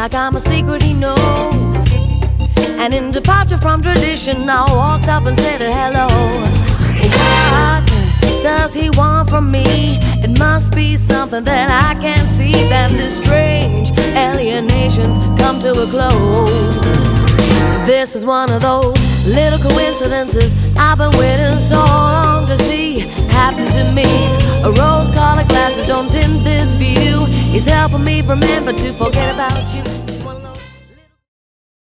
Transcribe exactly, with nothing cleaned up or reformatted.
like I'm a secret he knows. And in departure from tradition, I walked up and said hello. What does he want from me? It must be something that I can't see. Then this strange alienations come to a close. This is one of those little coincidences I've been waiting so long to see happen to me. Rose-colored glasses don't dim this view. He's helping me remember to forget about you.